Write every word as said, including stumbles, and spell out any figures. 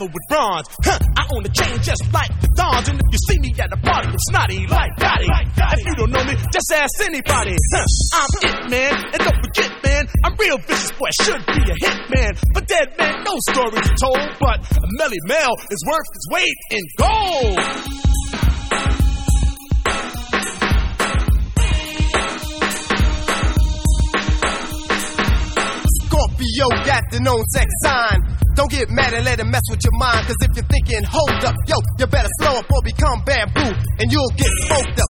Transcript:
leather with bronze. Huh, I own a chain just like the Dons. And if you see me at a party, I'm snotty like Gotti. If you don't know me, just ask anybody. Huh, I'm it, man, and don't forget, man, I'm real vicious, boy, should be a hit, man. But dead man, no stories told, but a Melly Mel is worth his weight in gold. Scorpio got the known sex sign. Don't get mad and let it mess with your mind. Cause if you're thinking, hold up, yo, you better slow up or become bamboo, and you'll get smoked up.